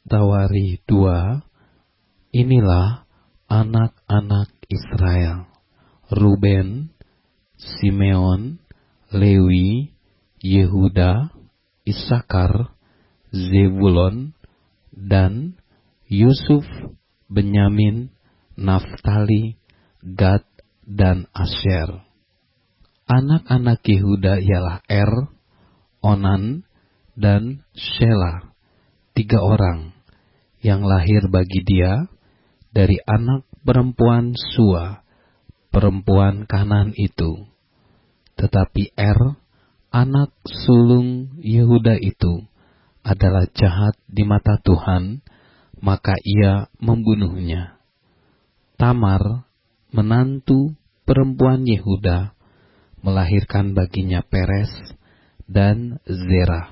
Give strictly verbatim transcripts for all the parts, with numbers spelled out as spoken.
Tawari dua. Inilah anak-anak Israel: Ruben, Simeon, Lewi, Yehuda, Isakar, Zebulon, dan Yusuf, Benyamin, Naftali, Gad, dan Asyer. Anak-anak Yehuda ialah Er, Onan, dan Shelah, tiga orang yang lahir bagi dia dari anak perempuan Sua, perempuan Kanan itu. Tetapi Er, anak sulung Yehuda itu, adalah jahat di mata Tuhan, maka ia membunuhnya. Tamar, menantu perempuan Yehuda, melahirkan baginya Peres dan Zerah.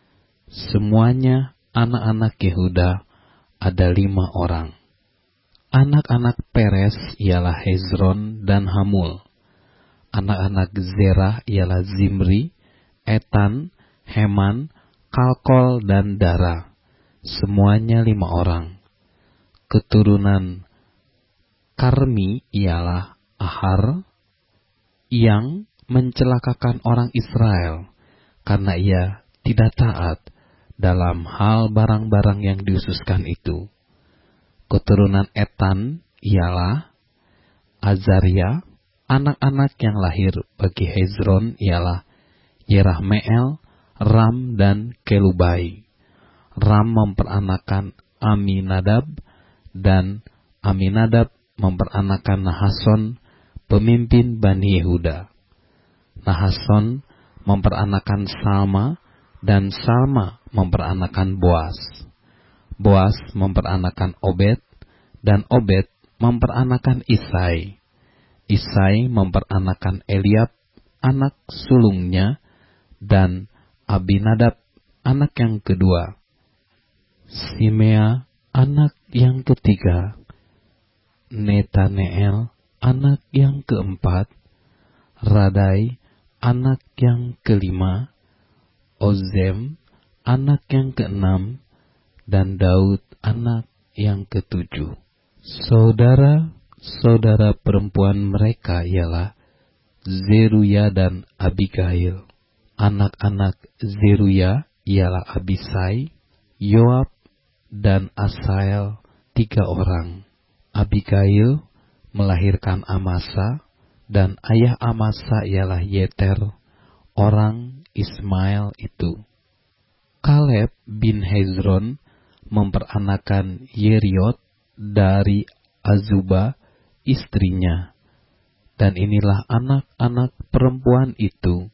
Semuanya anak-anak Yehuda ada lima orang. Anak-anak Peres ialah Hezron dan Hamul. Anak-anak Zerah ialah Zimri, Etan, Heman, Kalkol, dan Dara. Semuanya lima orang. Keturunan Karmi ialah Ahar, yang mencelakakan orang Israel karena ia tidak taat dalam hal barang-barang yang diususkan itu. Keturunan Etan ialah Azaria. Anak-anak yang lahir bagi Hezron ialah Yerahmeel, Ram, dan Kelubai. Ram memperanakan Aminadab, dan Aminadab memperanakan Nahason, pemimpin Bani Yehuda. Nahason memperanakan Salma, dan Salma memperanakan Boas. Boas memperanakan Obed, dan Obed memperanakan Isai. Isai memperanakan Eliab, anak sulungnya, dan Abinadab, anak yang kedua. Simea, anak yang ketiga. Netaneel, anak yang keempat. Radai, anak yang kelima. Ozem, anak yang keenam. Dan Daud, anak yang ketujuh. Saudara-saudara perempuan mereka ialah Zeruya dan Abigail. Anak-anak Zeruya ialah Abisai, Yoab, dan Asael, tiga orang. Abigail melahirkan Amasa, dan ayah Amasa ialah Yeter, orang Ismail itu. Kaleb bin Hezron memperanakan Yeriot dari Azuba, istrinya. Dan inilah anak-anak perempuan itu: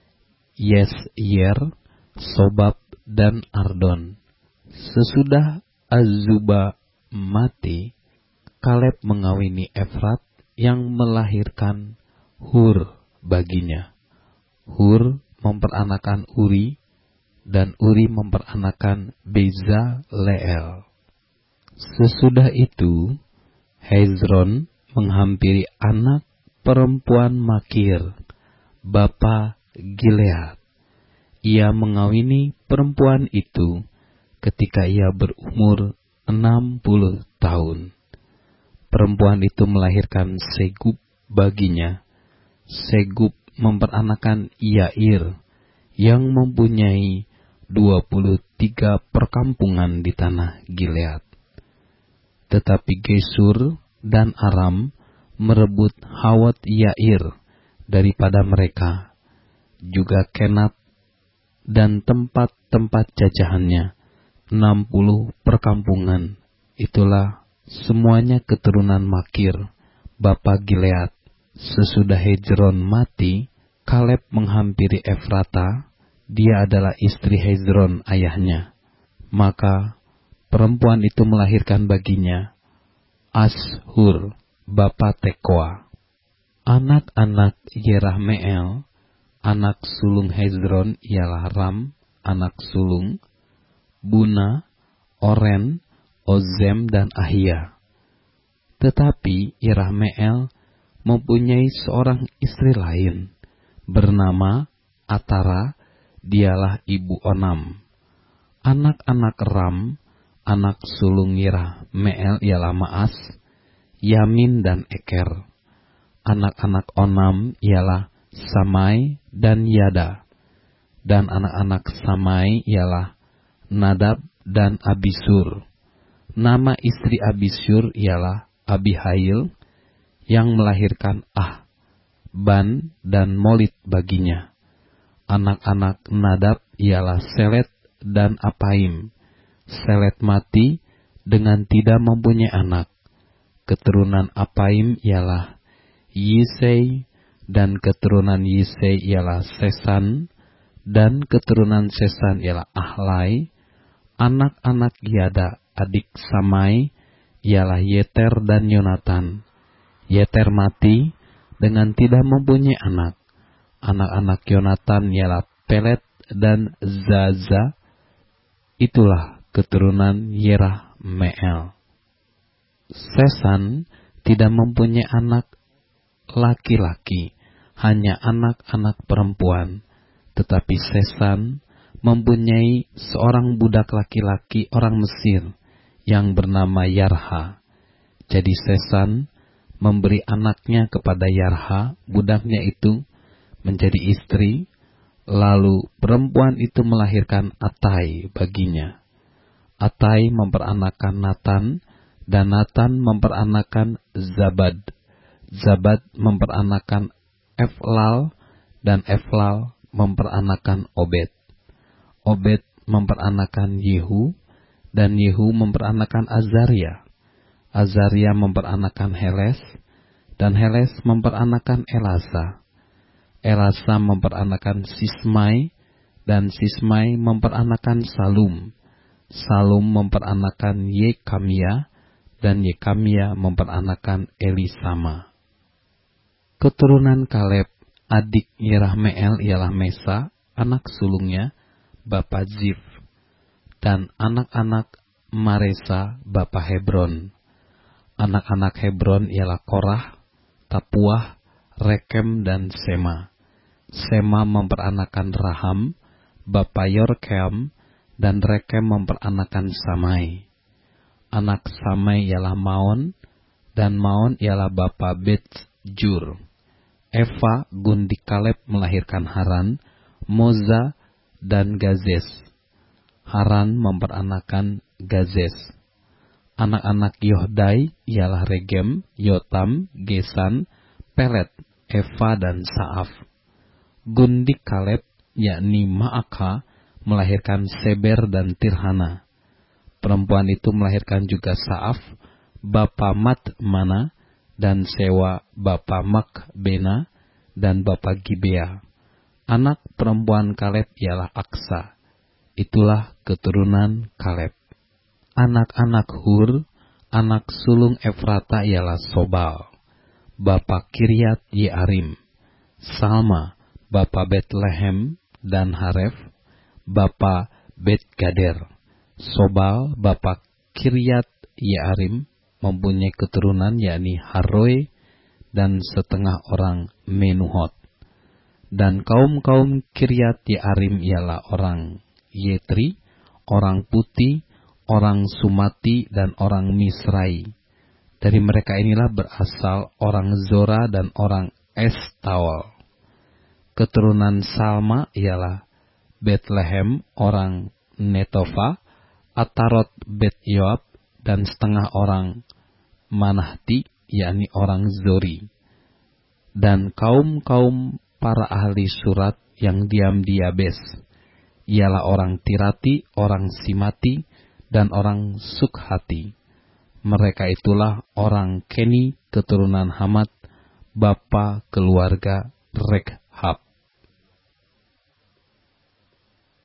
Yesyer, Sobab, dan Ardon. Sesudah Azuba mati, Kaleb mengawini Efrat yang melahirkan Hur baginya. Hur memperanakan Uri, dan Uri memperanakan Bezaleel. Sesudah itu, Hezron menghampiri anak perempuan Makir, bapa Gilead. Ia mengawini perempuan itu ketika ia berumur enam puluh tahun. Perempuan itu melahirkan Segub baginya. Segub memperanakan Yair, yang mempunyai dua puluh tiga perkampungan di tanah Gilead. Tetapi Gesur dan Aram merebut Hawat Yair daripada mereka, juga Kenat dan tempat-tempat jajahannya, enam puluh perkampungan. Itulah semuanya keturunan Makir, bapa Gilead. Sesudah Hezron mati, Kaleb menghampiri Efrata. Dia adalah istri Hezron ayahnya. Maka perempuan itu melahirkan baginya Ashur, bapa Tekoa. Anak-anak Yerahmeel, anak sulung Hezron ialah Ram, anak sulung, Buna, Oren, Ozem, dan Ahia. Tetapi Yerahmeel mempunyai seorang istri lain, bernama Atara, dialah ibu Onam. Anak-anak Ram Anak sulung Yerahmeel ialah Maas, Yamin dan Eker. Anak-anak Onam ialah Samai dan Yada. Dan anak-anak Samai ialah Nadab dan Abisur. Nama istri Abisur ialah Abihail, yang melahirkan Ah, Ban dan Molit baginya. Anak-anak Nadab ialah Selet dan Apaim. Selet mati dengan tidak mempunyai anak. Keturunan Apaim ialah Yisei, dan keturunan Yisei ialah Sesan, dan keturunan Sesan ialah Ahlai. Anak-anak Yada, adik Samai, ialah Yeter dan Yonatan. Yeter mati dengan tidak mempunyai anak. Anak-anak Yonatan ialah Pelet dan Zaza. Itulah keturunan Yerahmeel. Sesan tidak mempunyai anak laki-laki, hanya anak-anak perempuan. Tetapi Sesan mempunyai seorang budak laki-laki orang Mesir yang bernama Yarha. Jadi Sesan memberi anaknya kepada Yarha, budaknya itu menjadi istri, lalu perempuan itu melahirkan Atai baginya. Atai memperanakan Natan, dan Natan memperanakan Zabad. Zabad memperanakan Eflal, dan Eflal memperanakan Obed. Obed memperanakan Yehu, dan Yehu memperanakan Azaria. Azaria memperanakan Heles, dan Heles memperanakan Elasa. Elasa memperanakan Sismai, dan Sismai memperanakan Salum. Salum memperanakan Yekamia, dan Yekamia memperanakan Elisama. Keturunan Kaleb, adik Yerahmeel ialah Mesa, anak sulungnya, bapa Zif, dan anak-anak Maresa, bapa Hebron. Anak-anak Hebron ialah Korah, Tapuah, Rekem, dan Sema. Sema memperanakan Raham, bapa Yorkeam, dan Rekem memperanakan Samai. Anak Samai ialah Maon, dan Maon ialah bapa Bet-Jur. Eva gundik Kaleb melahirkan Haran, Moza, dan Gazes. Haran memperanakan Gazes. Anak-anak Yohdai ialah Regem, Yotam, Gesan, Pelet, Eva, dan Saaf. Gundik Kaleb, yakni Maaka, melahirkan Seber dan Tirhana. Perempuan itu melahirkan juga Saaf, bapa Matmana, dan Sewa, bapa Makbena, dan bapa Gibea. Anak perempuan Kaleb ialah Aksa. Itulah keturunan Kaleb. Anak-anak Hur, anak sulung Efrata ialah Sobal, bapa Kiryat Yearim. Salma, bapa Betlehem dan Haref, bapa Bet-Gader. Sobal, bapa Kiryat Yearim, mempunyai keturunan yakni Haroe dan setengah orang Menuhot. Dan kaum-kaum Kiryat Yearim ialah orang Yetri, orang Puti, orang Sumati, dan orang Misrai. Dari mereka inilah berasal orang Zora dan orang Estaol. Keturunan Salma ialah Betlehem, orang Netofa, Atarot Bet Yoab, dan setengah orang Manahti, yakni orang Zori. Dan kaum-kaum para ahli surat yang diam di Yabes ialah orang Tirati, orang Simati, dan orang Sukhati. Mereka itulah orang Keni, keturunan Hamat, bapa keluarga Rekhab.